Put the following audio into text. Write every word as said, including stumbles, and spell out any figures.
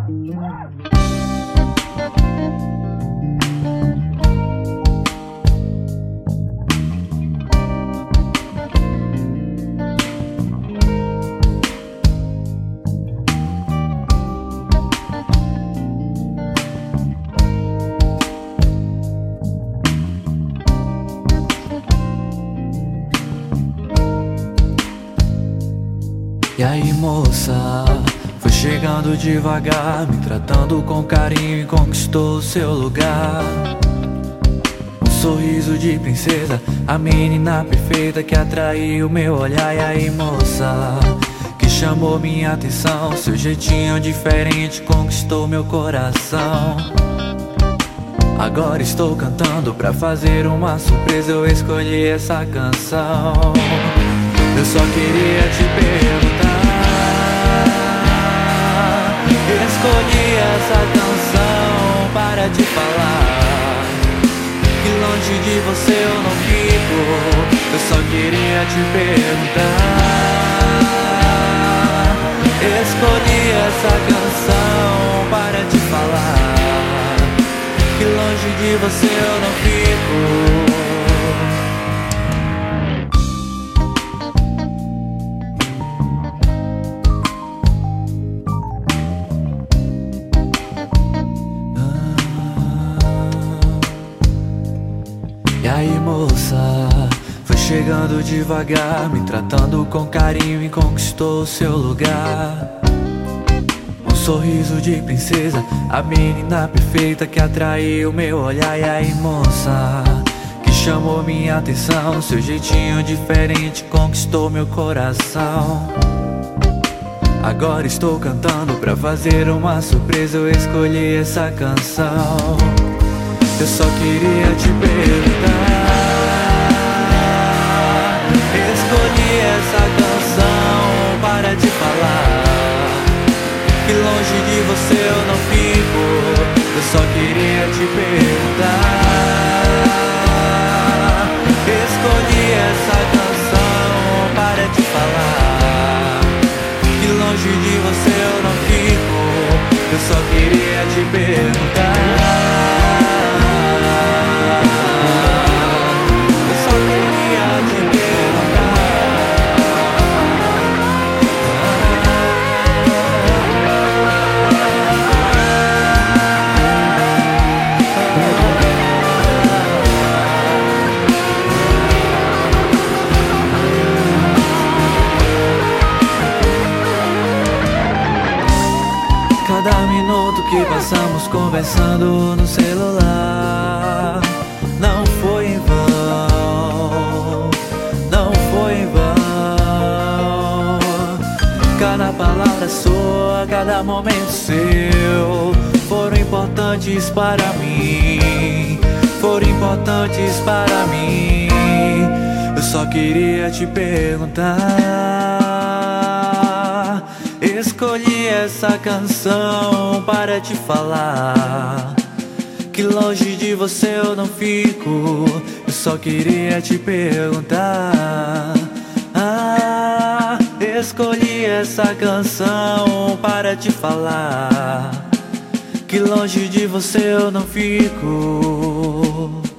E aí, moça, foi chegando devagar, me tratando com carinho e conquistou o seu lugar. Um sorriso de princesa, a menina perfeita que atraiu meu olhar. E aí, moça, que chamou minha atenção, seu jeitinho diferente conquistou meu coração. Agora estou cantando pra fazer uma surpresa, eu escolhi essa canção. Eu só queria te perguntar, escolhi essa canção para te falar que longe de você eu não fico. Eu só queria te perguntar, escolhi essa canção para te falar que longe de você eu não fico. E aí, moça, foi chegando devagar, me tratando com carinho e conquistou o seu lugar. Um sorriso de princesa, a menina perfeita que atraiu meu olhar. E aí, moça, que chamou minha atenção, seu jeitinho diferente conquistou meu coração. Agora estou cantando pra fazer uma surpresa, eu escolhi essa canção. Eu só queria te perguntar, escolhi essa canção para te falar que longe de você eu não fico. Eu só queria te perguntar, escolhi essa canção para te falar que longe de você eu não fico. Eu só queria te perguntar. Cada minuto que passamos conversando no celular não foi em vão, não foi em vão. Cada palavra sua, cada momento seu foram importantes para mim, foram importantes para mim. Eu só queria te perguntar, escolhi essa canção para te falar que longe de você eu não fico. Eu só queria te perguntar, ah, escolhi essa canção para te falar que longe de você eu não fico.